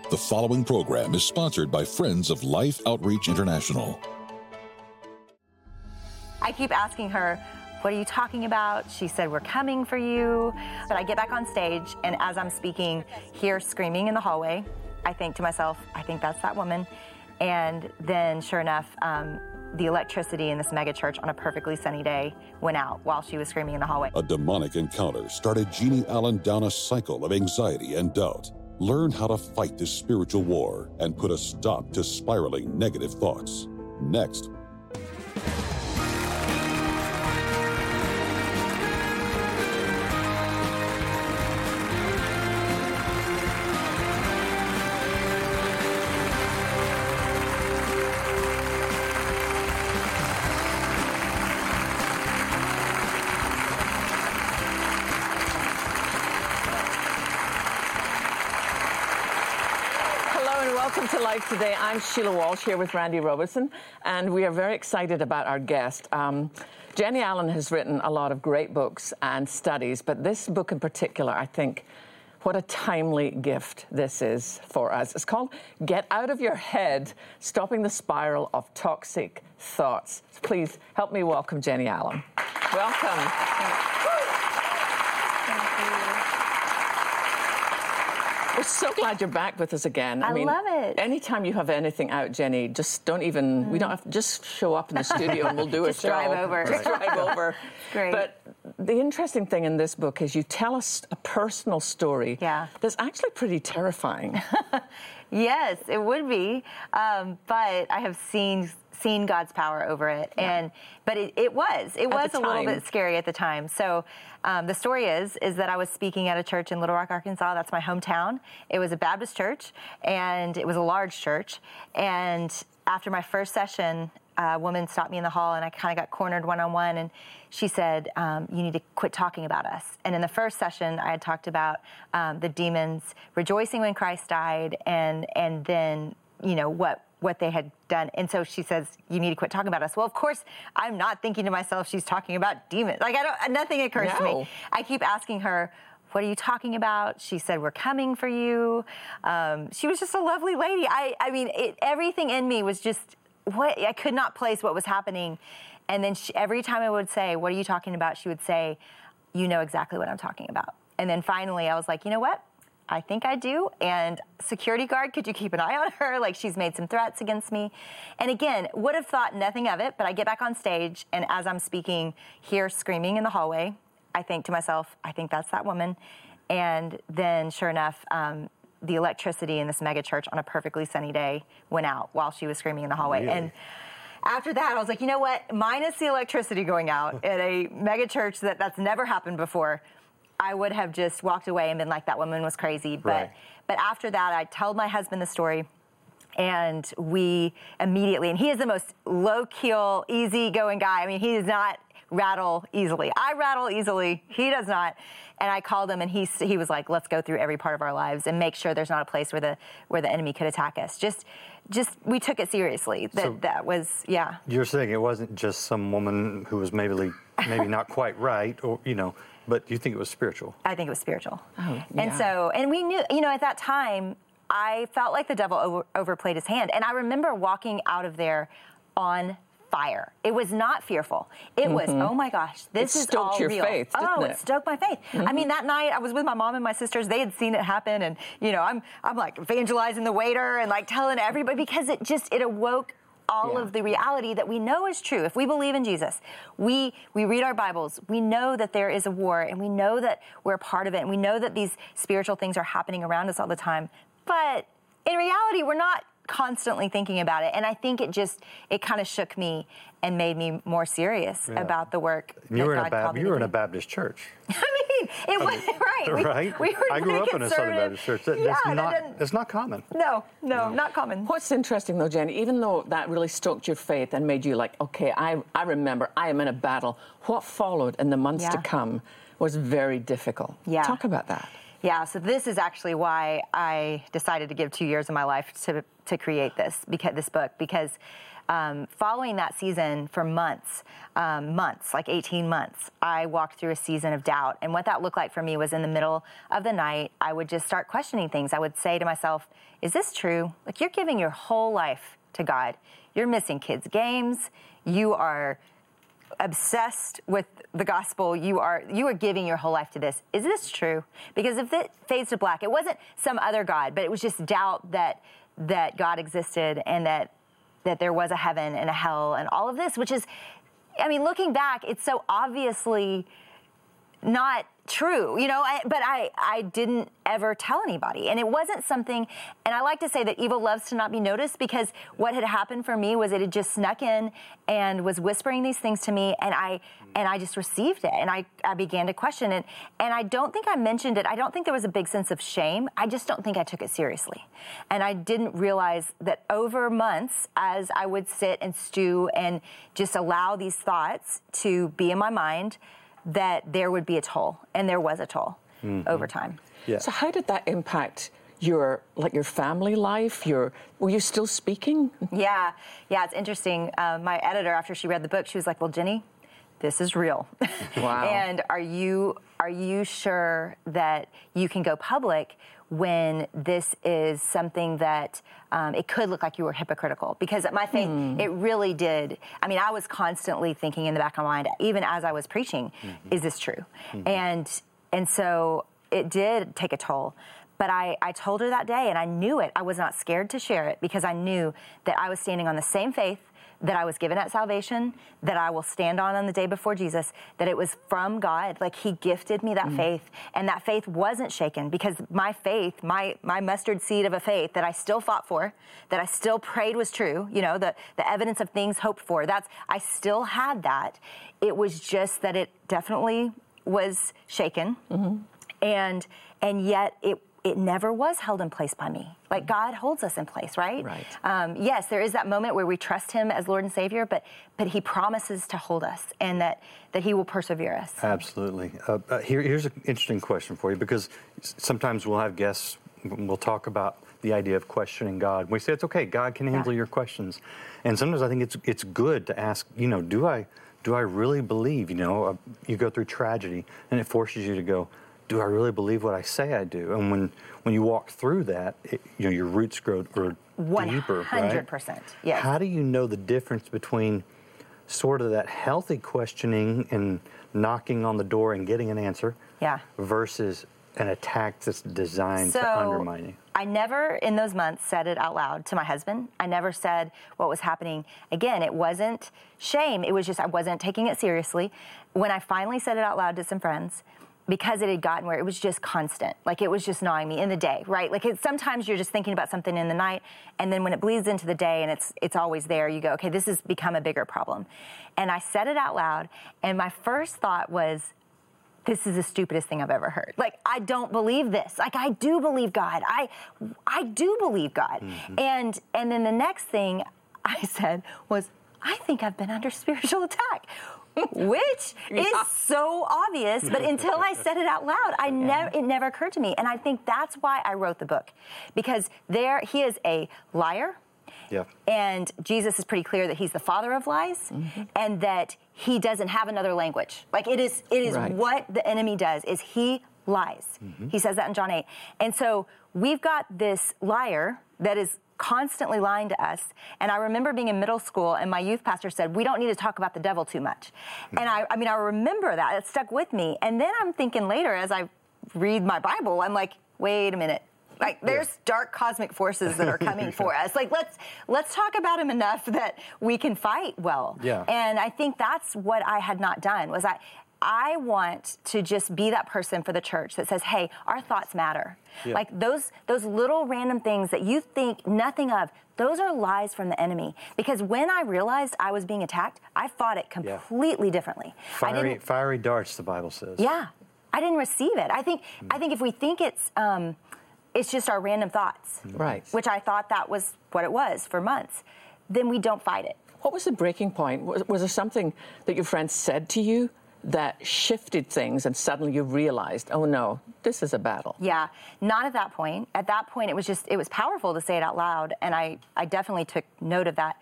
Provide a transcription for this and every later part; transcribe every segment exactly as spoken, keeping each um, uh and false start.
The following program is sponsored by Friends of Life Outreach International. I keep asking her, what are you talking about? She said, we're coming for you. But I get back on stage, and as I'm speaking, hear screaming in the hallway. I think to myself, I think that's that woman. And then, sure enough, um, the electricity in this mega church on a perfectly sunny day went out while she was screaming in the hallway. A demonic encounter started Jeannie Allen down a cycle of anxiety and doubt. Learn how to fight this spiritual war and put a stop to spiraling negative thoughts. Next. Life today. I'm Sheila Walsh here with Randy Robertson, and we are very excited about our guest. Um, Jennie Allen has written a lot of great books and studies, but this book in particular, I think, what a timely gift this is for us. It's called Get Out of Your Head, Stopping the Spiral of Toxic Thoughts. So please help me welcome Jennie Allen. Welcome. We're so glad you're back with us again. I, I mean, love it. Anytime you have anything out, Jennie, just don't even, mm. we don't have to, just show up in the studio and we'll do just a show. drive over. Just drive over. Great. But the interesting thing in this book is you tell us a personal story yeah. that's actually pretty terrifying. Yes, it would be. Um, but I have seen seen God's power over it. Yeah. And but it, it was. It was a little bit scary at the time. So um, the story is, is that I was speaking at a church in Little Rock, Arkansas. That's my hometown. It was a Baptist church, and it was a large church. And after my first session, a woman stopped me in the hall, and I kind of got cornered one-on-one, and she said, um, you need to quit talking about us. And in the first session, I had talked about um, the demons rejoicing when Christ died, and and then, you know, what what they had done. And so she says, you need to quit talking about us. Well, of course, I'm not thinking to myself, she's talking about demons. Like, I don't, nothing occurs no. to me. I keep asking her, what are you talking about? She said, we're coming for you. Um, she was just a lovely lady. I, I mean, it, everything in me was just, what I could not place what was happening. And then she, every time I would say, what are you talking about? She would say, you know exactly what I'm talking about. And then finally I was like, you know what? I think I do. And security guard, could you keep an eye on her? Like, she's made some threats against me. And again, would have thought nothing of it, but I get back on stage, and as I'm speaking, hear screaming in the hallway. I think to myself, I think that's that woman. And then sure enough, um, the electricity in this mega church on a perfectly sunny day went out while she was screaming in the hallway. Really? And after that, I was like, you know what? Minus the electricity going out at a mega church that that's never happened before, I would have just walked away and been like, that woman was crazy. But right. but after that, I told my husband the story, and we immediately, and he is the most low-key, easy-going guy. I mean, he does not rattle easily. I rattle easily. He does not. And I called him, and he he was like, let's go through every part of our lives and make sure there's not a place where the where the enemy could attack us. Just, just we took it seriously. That so that was, yeah. You're saying it wasn't just some woman who was maybe maybe not quite right, or, you know, but you think it was spiritual? I think it was spiritual. Oh, yeah. And so, and we knew, you know, at that time, I felt like the devil over, overplayed his hand. And I remember walking out of there on fire. It was not fearful. It mm-hmm. was, oh my gosh, this it is all your real. Faith, oh, it? it stoked my faith. Mm-hmm. I mean, that night I was with my mom and my sisters. They had seen it happen, and you know, I'm I'm like evangelizing the waiter and like telling everybody, because it just it awoke all yeah. of the reality that we know is true. If we believe in Jesus, we we read our Bibles, we know that there is a war, and we know that we're a part of it, and we know that these spiritual things are happening around us all the time. But in reality, we're not constantly thinking about it. And I think it just, it kind of shook me and made me more serious yeah. about the work you that were God in a Bab- called me You were to in do. a Baptist church. I mean, it was, right. We, right? We were I grew up in a Southern Baptist church. That, yeah, that's that not, didn't- it's not common. No, no, No. not common. What's interesting, though, Jennie, even though that really stoked your faith and made you like, okay, I, I remember I am in a battle, what followed in the months Yeah. to come was very difficult. Yeah. Talk about that. Yeah, so this is actually why I decided to give two years of my life to to create this because this book because um, following that season for months, um, months, like eighteen months, I walked through a season of doubt. And what that looked like for me was in the middle of the night, I would just start questioning things. I would say to myself, is this true? Like, you're giving your whole life to God. You're missing kids' games. You are obsessed with the gospel. You are you are giving your whole life to this. Is this true? Because if it fades to black, it wasn't some other God, but it was just doubt that that God existed and that that there was a heaven and a hell and all of this, which is, I mean, looking back, it's so obviously not true, you know, I, but I, I didn't ever tell anybody. And it wasn't something, and I like to say that evil loves to not be noticed, because what had happened for me was it had just snuck in and was whispering these things to me, and I and I just received it, and I, I began to question it. And I don't think I mentioned it. I don't think there was a big sense of shame. I just don't think I took it seriously. And I didn't realize that over months, as I would sit and stew and just allow these thoughts to be in my mind, that there would be a toll, and there was a toll mm-hmm. over time. Yeah. So how did that impact your, like, your family life? Your, were you still speaking? Yeah, yeah, it's interesting. Uh, my editor, after she read the book, she was like, well, Jenny, this is real. Wow. And are you, are you sure that you can go public when this is something that um, it could look like you were hypocritical? Because my faith, mm. it really did. I mean, I was constantly thinking in the back of my mind, even as I was preaching, mm-hmm. is this true? Mm-hmm. And and so it did take a toll. But I, I told her that day, and I knew it. I was not scared to share it, because I knew that I was standing on the same faith that I was given at salvation, that I will stand on on the day before Jesus, that it was from God. Like, he gifted me that mm. faith, and that faith wasn't shaken, because my faith, my my mustard seed of a faith that I still fought for, that I still prayed was true, you know, the, the evidence of things hoped for, that's, I still had that. It was just that it definitely was shaken, mm-hmm. and and yet it it never was held in place by me. Like, God holds us in place, right? Right. Um, yes, there is that moment where we trust him as Lord and Savior, but but he promises to hold us, and that, that he will persevere us. Absolutely. Uh, uh, here, here's an interesting question for you, because sometimes we'll have guests, we'll talk about the idea of questioning God. We say, it's okay, God can handle yeah. your questions. And sometimes I think it's it's good to ask, you know, do I, do I really believe, you know, uh, you go through tragedy, and it forces you to go, do I really believe what I say I do? And when, when you walk through that, it, you know, your roots grow or deeper, one hundred percent, right? Yes. How do you know the difference between sort of that healthy questioning and knocking on the door and getting an answer yeah. versus an attack that's designed so, to undermine you? I never in those months said it out loud to my husband. I never said what was happening. Again, it wasn't shame. It was just I wasn't taking it seriously. When I finally said it out loud to some friends, because it had gotten where it was just constant, like it was just gnawing me in the day, right? Like it, sometimes you're just thinking about something in the night, and then when it bleeds into the day and it's it's always there, you go, okay, this has become a bigger problem. And I said it out loud, and my first thought was, this is the stupidest thing I've ever heard. Like, I don't believe this. Like, I do believe God. I I do believe God. Mm-hmm. And and then the next thing I said was, I think I've been under spiritual attack. Which is so obvious, but until I said it out loud, I never it never occurred to me. And I think that's why I wrote the book, because there he is a liar, yeah. and Jesus is pretty clear that he's the father of lies, mm-hmm. and that he doesn't have another language. Like it is, it is right. what the enemy does is he lies. Mm-hmm. He says that in John eight, and so we've got this liar that is constantly lying to us. And I remember being in middle school, and my youth pastor said, we don't need to talk about the devil too much. And I, I mean, I remember that. It stuck with me. And then I'm thinking later, as I read my Bible, I'm like, wait a minute. Like, there's yeah. dark cosmic forces that are coming for us. Like, let's let's talk about him enough that we can fight well. Yeah. And I think that's what I had not done, was I, I want to just be that person for the church that says, hey, our thoughts matter. Yeah. Like those those little random things that you think nothing of, those are lies from the enemy. Because when I realized I was being attacked, I fought it completely yeah. differently. Fiery, fiery darts, the Bible says. Yeah. I didn't receive it. I think mm. I think if we think it's um, it's just our random thoughts, right? Which I thought that was what it was for months, then we don't fight it. What was the breaking point? Was, was there something that your friend said to you that shifted things, and suddenly you realized, oh no, this is a battle? Yeah, not at that point. At that point, it was just, it was powerful to say it out loud, and I, I definitely took note of that.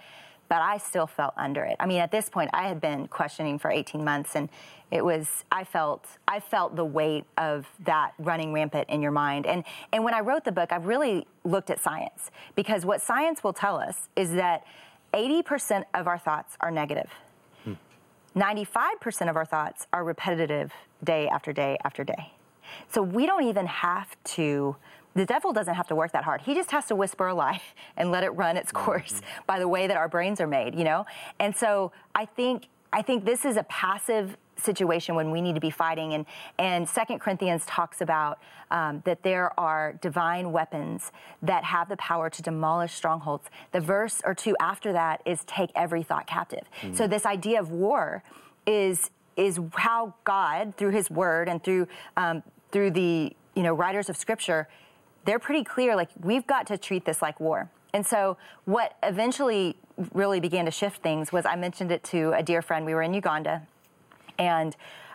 but I still felt under it. I mean, at this point, I had been questioning for eighteen months, and it was, I felt, I felt the weight of that running rampant in your mind. And, and when I wrote the book, I really looked at science, because what science will tell us is that eighty percent of our thoughts are negative. Hmm. ninety-five percent of our thoughts are repetitive day after day after day. So we don't even have to, the devil doesn't have to work that hard. He just has to whisper a lie and let it run its course mm-hmm. by the way that our brains are made, you know? And so I think, I think this is a passive situation when we need to be fighting. And, and Second Corinthians talks about um, that there are divine weapons that have the power to demolish strongholds. The verse or two after that is take every thought captive. Mm-hmm. So this idea of war is is how God, through his word and through um, through the you know writers of Scripture, they're pretty clear, like, we've got to treat this like war. And so what eventually really began to shift things was I mentioned it to a dear friend. We were in Uganda, and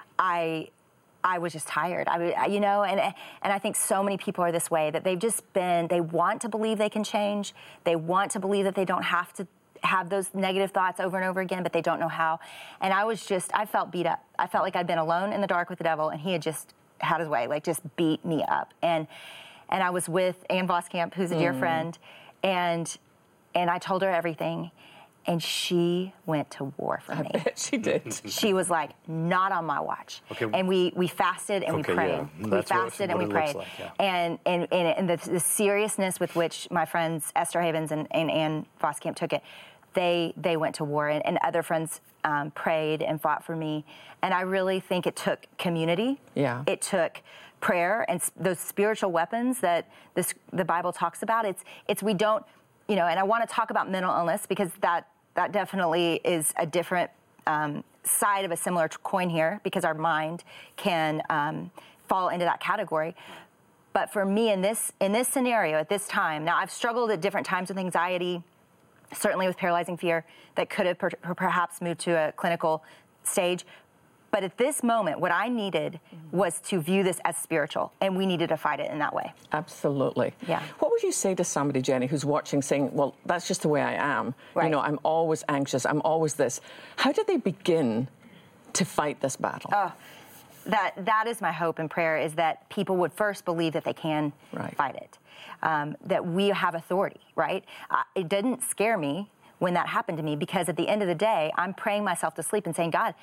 I I was just tired. I, you know, and and I think so many people are this way, that they've just been, they want to believe they can change. They want to believe that they don't have to have those negative thoughts over and over again, but they don't know how. And I was just, I felt beat up. I felt like I'd been alone in the dark with the devil, and he had just had his way, like just beat me up. And and I was with Ann Voskamp, who's a dear mm. friend, and and I told her everything. And she went to war for me. I bet she did. She was like, not on my watch. Okay. And we, we fasted and okay, we prayed. Yeah. We That's fasted what, and what we prayed. Like, yeah. And and, and, and the, the seriousness with which my friends Esther Havens and, and Ann Voskamp took it, they they went to war. And, and other friends um, prayed and fought for me. And I really think it took community. Yeah. It took prayer and those spiritual weapons that this the Bible talks about. It's it's we don't, you know, and I want to talk about mental illness, because that That definitely is a different um, side of a similar coin here, because our mind can um, fall into that category. But for me, in this in this scenario, at this time, now I've struggled at different times with anxiety, certainly with paralyzing fear, that could have per- perhaps moved to a clinical stage. But at this moment, what I needed was to view this as spiritual, and we needed to fight it in that way. Absolutely. Yeah. What would you say to somebody, Jenny, who's watching, saying, well, that's just the way I am. Right. You know, I'm always anxious. I'm always this. How do they begin to fight this battle? Oh, that that is my hope and prayer, is that people would first believe that they can right. fight it, um, that we have authority, right? Uh, it didn't scare me when that happened to me, because at the end of the day, I'm praying myself to sleep and saying, God,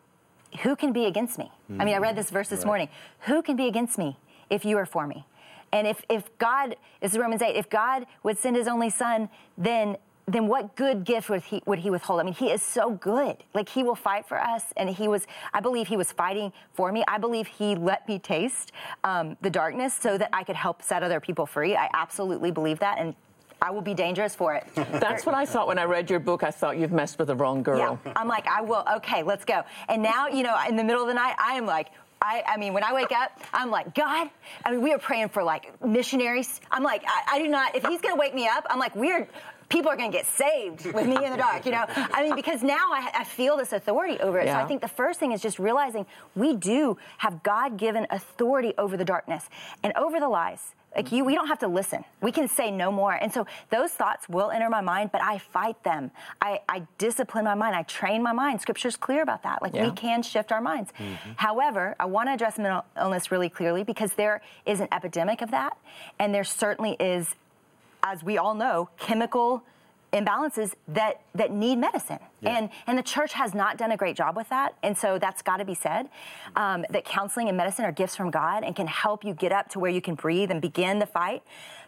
who can be against me? Mm-hmm. I mean, I read this verse this right. morning. Who can be against me if you are for me? And if, if God, this is Romans eight, if God would send his only son, then then what good gift would he, would he withhold? I mean, he is so good. Like, he will fight for us. And he was, I believe he was fighting for me. I believe he let me taste um, the darkness so that I could help set other people free. I absolutely believe that. And I will be dangerous for it. That's what I thought when I read your book. I thought you've messed with the wrong girl. Yeah, I'm like, I will. Okay, let's go. And now, you know, in the middle of the night, I am like, I, I mean, when I wake up, I'm like, God, I mean, we are praying for, like, missionaries. I'm like, I, I do not, if he's going to wake me up, I'm like, we're, people are going to get saved with me in the dark, you know? I mean, because now I, I feel this authority over it. Yeah. So I think the first thing is just realizing we do have God-given authority over the darkness and over the lies. Like, you, we don't have to listen. We can say no more. And so those thoughts will enter my mind, but I fight them. I, I discipline my mind. I train my mind. Scripture's clear about that. Like, yeah. we can shift our minds. Mm-hmm. However, I want to address mental illness really clearly, because there is an epidemic of that. And there certainly is, as we all know, chemical imbalances that, that need medicine. Yeah. And and the church has not done a great job with that. And so that's got to be said, um, that counseling and medicine are gifts from God and can help you get up to where you can breathe and begin the fight.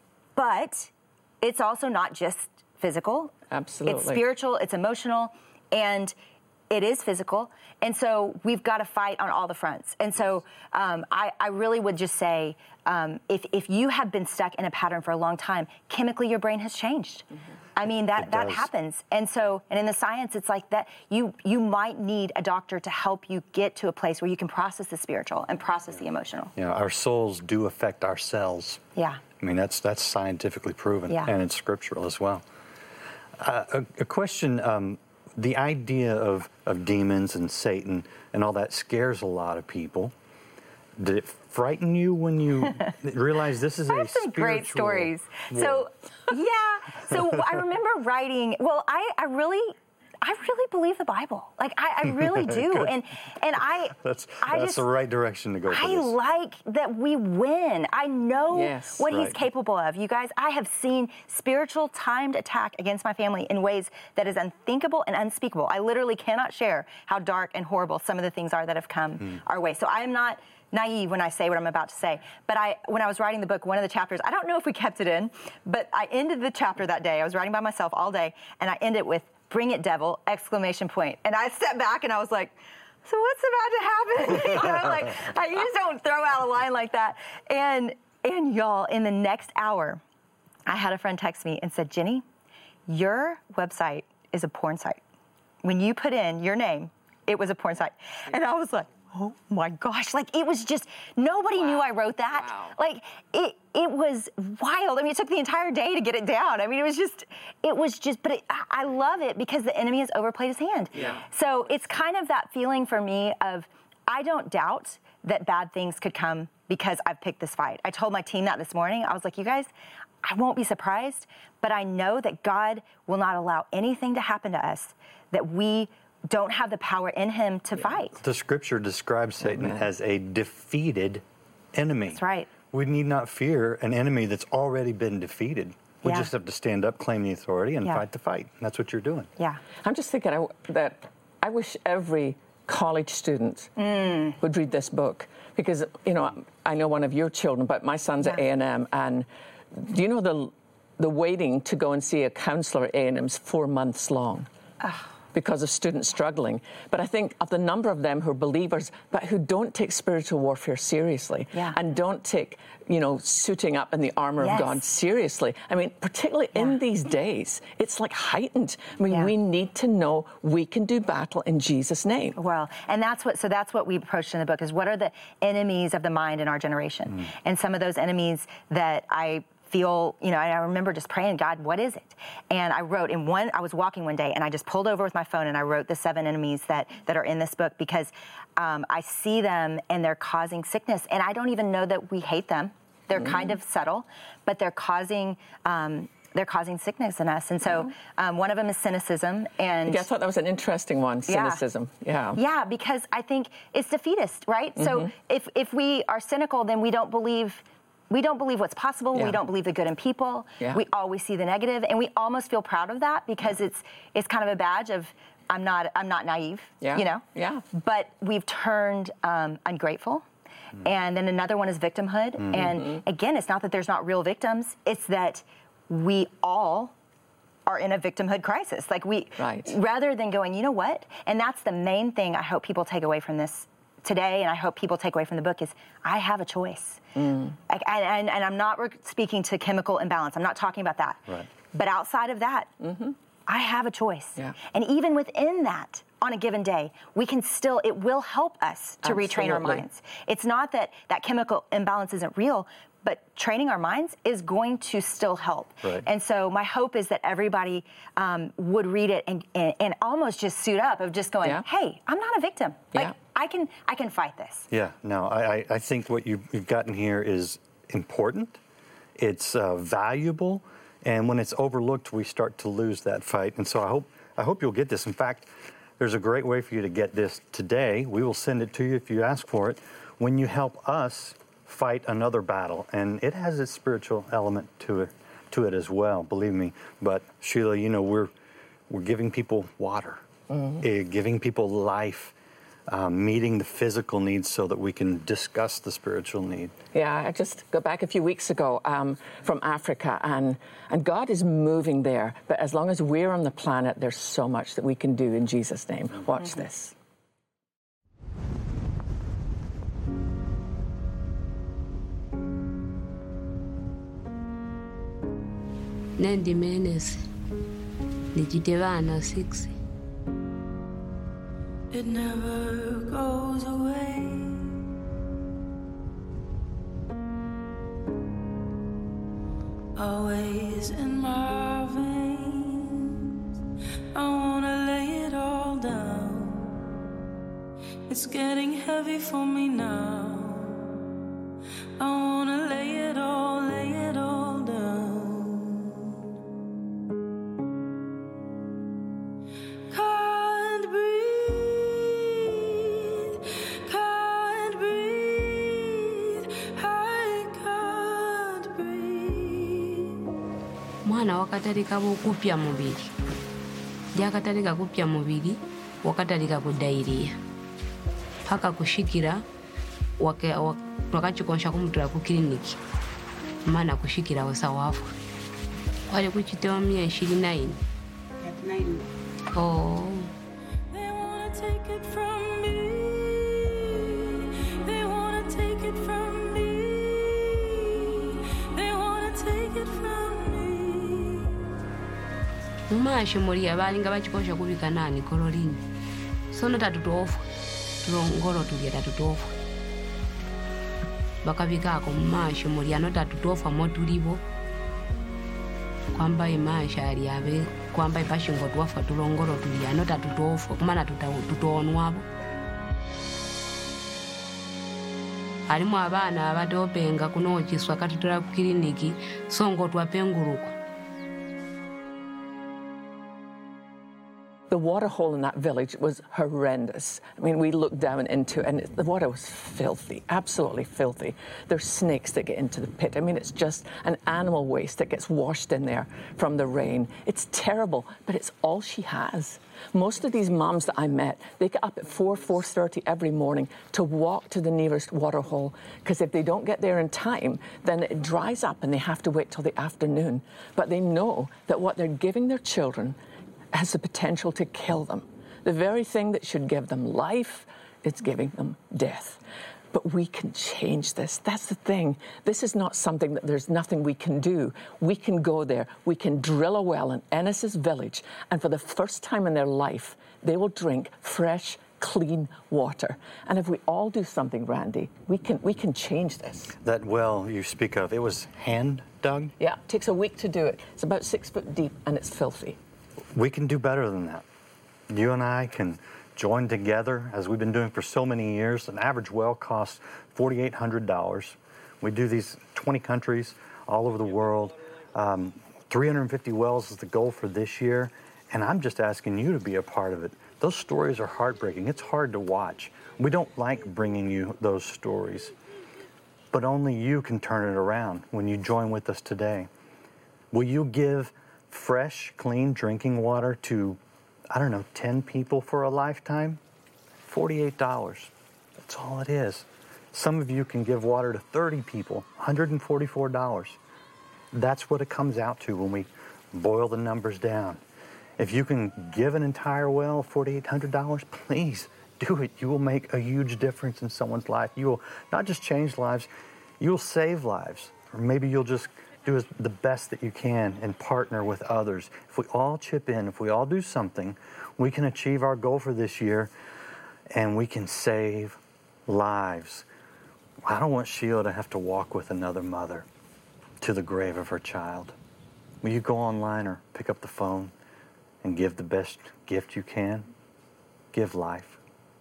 But it's also not just physical. Absolutely. It's spiritual, it's emotional, and it is physical. And so we've got to fight on all the fronts. And so um, I, I really would just say, um, if, if you have been stuck in a pattern for a long time, chemically your brain has changed. Mm-hmm. I mean, that, that happens. And so, and in the science, it's like that you you might need a doctor to help you get to a place where you can process the spiritual and process the emotional. Yeah, our souls do affect our cells. Yeah. I mean, that's that's scientifically proven, yeah. and it's scriptural as well. Uh, a, a question, um, the idea of, of demons and Satan and all that scares a lot of people. did it frighten you when you realized this is I a have some great stories. War. So, yeah. So I remember writing. Well, I, I really. I really believe the Bible. Like, I, I really do. and and I That's, I that's just, the right direction to go for I this. like that we win. I know yes, what right. he's capable of. You guys, I have seen spiritual timed attack against my family in ways that is unthinkable and unspeakable. I literally cannot share how dark and horrible some of the things are that have come mm. our way. So I am not naive when I say what I'm about to say. But I, when I was writing the book, one of the chapters, I don't know if we kept it in, but I ended the chapter that day. I was writing by myself all day, and I ended with, "Bring it, devil!" exclamation point. And I stepped back and I was like, so what's about to happen? you know, like, I, you just don't throw out a line like that. And, and y'all, in the next hour, I had a friend text me and said, "Jenny, your website is a porn site. When you put in your name, it was a porn site." And I was like, oh my gosh, like it was just, nobody wow. knew I wrote that. Wow. Like it it was wild. I mean, it took the entire day to get it down. I mean, it was just, it was just, but it, I love it because the enemy has overplayed his hand. Yeah. So it's kind of that feeling for me of, I don't doubt that bad things could come because I've picked this fight. I told my team that this morning. I was like, you guys, I won't be surprised, but I know that God will not allow anything to happen to us that we don't have the power in him to yeah. fight. The scripture describes Satan Amen. as a defeated enemy. That's right. We need not fear an enemy that's already been defeated. We yeah. just have to stand up, claim the authority, and yeah. fight the fight. And that's what you're doing. Yeah. I'm just thinking I, that I wish every college student mm. would read this book because, you know, I know one of your children, but my son's yeah. at A and M, and do you know the the waiting to go and see a counselor at A and M is four months long? Oh. Because of students struggling. But I think of the number of them who are believers, but who don't take spiritual warfare seriously yeah. and don't take, you know, suiting up in the armor yes. of God seriously. I mean, particularly yeah. in these days, it's like heightened. I mean, yeah. we need to know we can do battle in Jesus' name. Well, and that's what, so that's what we approached in the book is what are the enemies of the mind in our generation? Mm. And some of those enemies that I feel, you know, and I remember just praying, God, what is it? And I wrote in one, I was walking one day and I just pulled over with my phone and I wrote the seven enemies that, that are in this book because um, I see them and they're causing sickness. And I don't even know that we hate them. They're mm. kind of subtle, but they're causing, um, they're causing sickness in us. And so um, one of them is cynicism. And yeah, I thought that was an interesting one, cynicism. Yeah. Yeah, yeah because I think it's defeatist, right? Mm-hmm. So if, if we are cynical, then we don't believe We don't believe what's possible. Yeah. We don't believe the good in people. Yeah. We always see the negative, and we almost feel proud of that because yeah. it's it's kind of a badge of I'm not I'm not naive. Yeah. You know. Yeah. But we've turned um, ungrateful, mm. and then another one is victimhood. Mm-hmm. And again, it's not that there's not real victims. It's that we all are in a victimhood crisis. Like we, right. rather than going, you know what? And that's the main thing I hope people take away from this today, and I hope people take away from the book is I have a choice. Mm. I, and, and I'm not speaking to chemical imbalance. I'm not talking about that. Right. But outside of that, mm-hmm. I have a choice. Yeah. And even within that, on a given day, we can still, it will help us to Absolutely. retrain our minds. It's not that that chemical imbalance isn't real, but training our minds is going to still help. Right. And so my hope is that everybody um, would read it and, and, and almost just suit up of just going, yeah. hey, I'm not a victim. Like, yeah. I can I can fight this. Yeah, no, I, I think what you've, you've gotten here is important. It's uh, valuable. And when it's overlooked, we start to lose that fight. And so I hope I hope you'll get this. In fact, there's a great way for you to get this today. We will send it to you if you ask for it. When you help us fight another battle, and it has its spiritual element to it, to it as well. Believe me. But Sheila, you know, we're we're giving people water, mm-hmm. uh, giving people life. Um, meeting the physical needs so that we can discuss the spiritual need. Yeah, I just go back a few weeks ago um, from Africa, and and God is moving there. But as long as we're on the planet, there's so much that we can do in Jesus' name. Watch mm-hmm. this. Nandi Menes, Nijitevana six. It never goes away. Always in my veins. I wanna lay it all down. It's getting heavy for me now. I wanna lay it all, lay it all down. Can't breathe, can't breathe, I can't breathe. Mwana wakatalika kupya mubiri. Jakatalika kupya mubiri, wakatalika kudairia. Paka kushikira wake wakachikonsha kumutula ku kliniki. Mana kushikira wasawafu. Wale kuchitewa mia ishirini na nne. Oh. They wanna take it from me. They wanna take it from me. They wanna take it from me. Mumashe muri abalinga bachikonsha kubika nani kololini. Sono tatutofu. Tulongoro tulia tatutofu. Bakabikako mumashe muri ano tatutofu amotulibo. Kwamba imasha aliabe kwamba ipashingo tuwafa tulongoro tulia no tatutofu kumana tutonwabo. Alimu abana abatopenga kunochiswa katutula ku kliniki songo twapenguruko. The water hole in that village was horrendous. I mean, we looked down into it, and it, the water was filthy, absolutely filthy. There's snakes that get into the pit. I mean, it's just an animal waste that gets washed in there from the rain. It's terrible, but it's all she has. Most of these moms that I met, they get up at four, four thirty every morning to walk to the nearest water hole, because if they don't get there in time, then it dries up and they have to wait till the afternoon. But they know that what they're giving their children has the potential to kill them. The very thing that should give them life, it's giving them death. But we can change this. That's the thing. This is not something that there's nothing we can do. We can go there. We can drill a well in Ennis's village, and for the first time in their life, they will drink fresh, clean water. And if we all do something, Randy, we can we can change this. That well you speak of, it was hand dug? Yeah, it takes a week to do it. It's about six foot deep, and it's filthy. We can do better than that. You and I can join together, as we've been doing for so many years. An average well costs four thousand eight hundred dollars. We do these twenty countries all over the world. Um, three hundred fifty wells is the goal for this year, and I'm just asking you to be a part of it. Those stories are heartbreaking. It's hard to watch. We don't like bringing you those stories, but only you can turn it around when you join with us today. Will you give fresh, clean drinking water to, I don't know, ten people for a lifetime? forty-eight dollars. That's all it is. Some of you can give water to thirty people, one hundred forty-four dollars. That's what it comes out to when we boil the numbers down. If you can give an entire well four thousand eight hundred dollars, please do it. You will make a huge difference in someone's life. You will not just change lives, you will save lives. Or maybe you'll just do the best that you can and partner with others. If we all chip in, if we all do something, we can achieve our goal for this year, and we can save lives. I don't want Sheila to have to walk with another mother to the grave of her child. Will you go online or pick up the phone and give the best gift you can? Give life.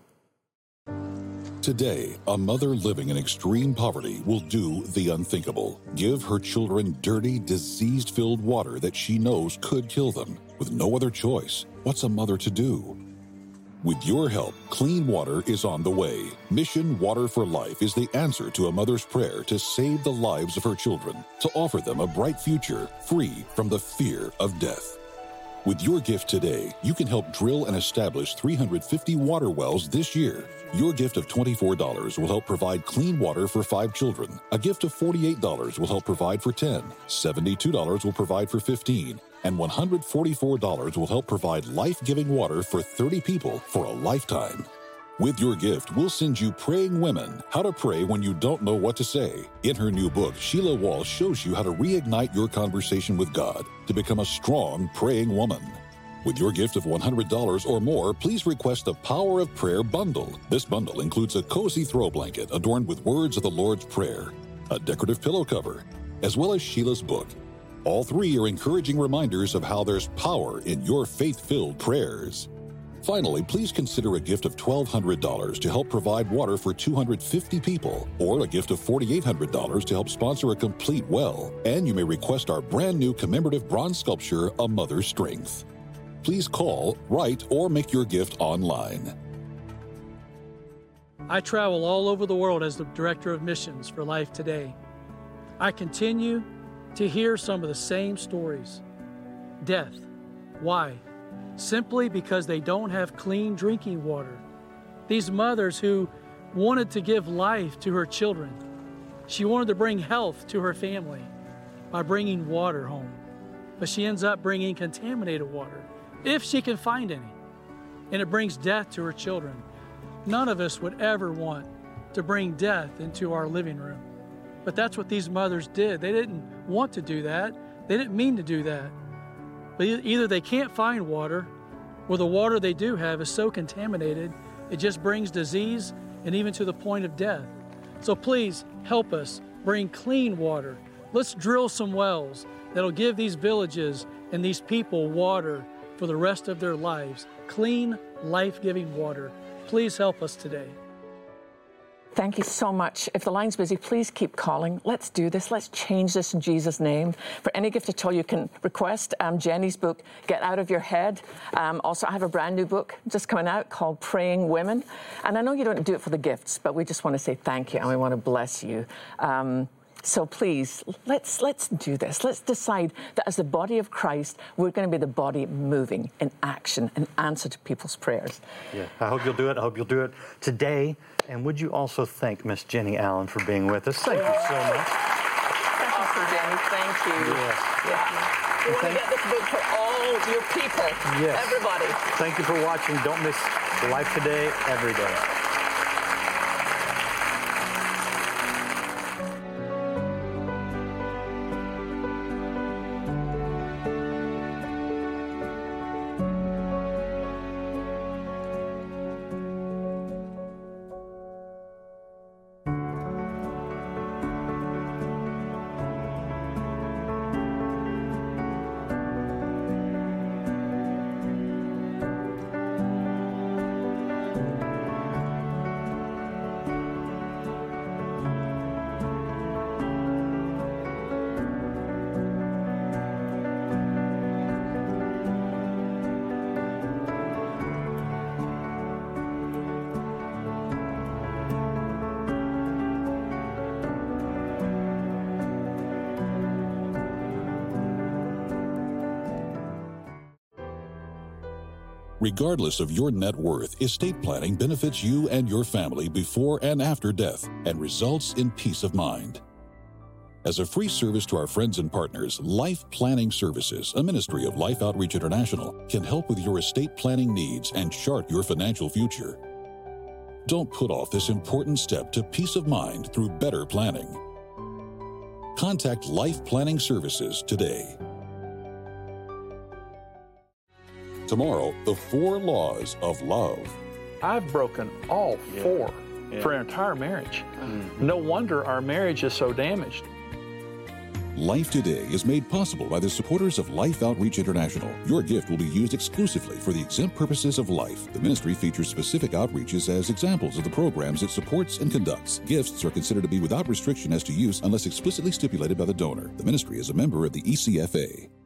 Today, a mother living in extreme poverty will do the unthinkable. Give her children dirty, disease-filled water that she knows could kill them. With no other choice, what's a mother to do? With your help, clean water is on the way. Mission Water for Life is the answer to a mother's prayer to save the lives of her children, to offer them a bright future free from the fear of death. With your gift today, you can help drill and establish three hundred fifty water wells this year. Your gift of twenty-four dollars will help provide clean water for five children. A gift of forty-eight dollars will help provide for ten. seventy-two dollars will provide for fifteen. And one hundred forty-four dollars will help provide life-giving water for thirty people for a lifetime. With your gift, we'll send you Praying Women, How to Pray When You Don't Know What to Say. In her new book, Sheila Walsh shows you how to reignite your conversation with God to become a strong praying woman. With your gift of one hundred dollars or more, please request the Power of Prayer bundle. This bundle includes a cozy throw blanket adorned with words of the Lord's Prayer, a decorative pillow cover, as well as Sheila's book. All three are encouraging reminders of how there's power in your faith-filled prayers. Finally, please consider a gift of twelve hundred dollars to help provide water for two hundred fifty people, or a gift of four thousand eight hundred dollars to help sponsor a complete well. And you may request our brand new commemorative bronze sculpture, A Mother's Strength. Please call, write, or make your gift online. I travel all over the world as the Director of Missions for Life Today. I continue to hear some of the same stories. Death. Why? Simply because they don't have clean drinking water. These mothers who wanted to give life to her children. She wanted to bring health to her family by bringing water home. But she ends up bringing contaminated water, if she can find any. And it brings death to her children. None of us would ever want to bring death into our living room. But that's what these mothers did. They didn't want to do that. They didn't mean to do that. But either they can't find water, or the water they do have is so contaminated, it just brings disease and even to the point of death. So please help us bring clean water. Let's drill some wells that'll give these villages and these people water for the rest of their lives. Clean, life-giving water. Please help us today. Thank you so much. If the line's busy, please keep calling. Let's do this. Let's change this in Jesus' name. For any gift at all, you can request um, Jenny's book, Get Out of Your Head. Um, also, I have a brand new book just coming out called Praying Women. And I know you don't do it for the gifts, but we just want to say thank you and we want to bless you. Um, So please, let's let's do this. Let's decide that as the body of Christ, we're going to be the body moving in action, in answer to people's prayers. Yeah, I hope you'll do it. I hope you'll do it today. And would you also thank Miss Jenny Allen for being with us? Thank you so much. Thank you, Jenny. Thank you. Yes. Yeah. We want to get this book for all your people. Yes. Everybody. Thank you for watching. Don't miss Life Today every day. Regardless of your net worth, estate planning benefits you and your family before and after death and results in peace of mind. As a free service to our friends and partners, Life Planning Services, a ministry of Life Outreach International, can help with your estate planning needs and chart your financial future. Don't put off this important step to peace of mind through better planning. Contact Life Planning Services today. Tomorrow, the four laws of love. I've broken all Yeah. four Yeah. for our entire marriage. Mm-hmm. No wonder our marriage is so damaged. Life Today is made possible by the supporters of Life Outreach International. Your gift will be used exclusively for the exempt purposes of life. The ministry features specific outreaches as examples of the programs it supports and conducts. Gifts are considered to be without restriction as to use unless explicitly stipulated by the donor. The ministry is a member of the E C F A.